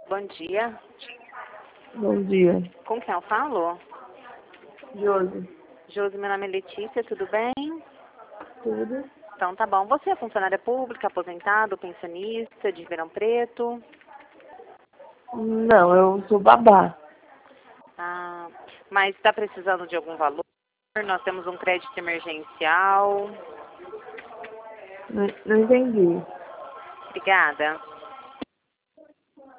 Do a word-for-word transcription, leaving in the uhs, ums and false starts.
Bom dia. Bom dia. Com quem eu falo? Josi. Josi, meu nome é Letícia, tudo bem? Tudo? Então tá bom. Você é funcionária pública, aposentado, pensionista, de Ribeirão Preto? Não, eu sou babá. Ah, mas está precisando de algum valor? Nós temos um crédito emergencial. Não, não entendi. Obrigada.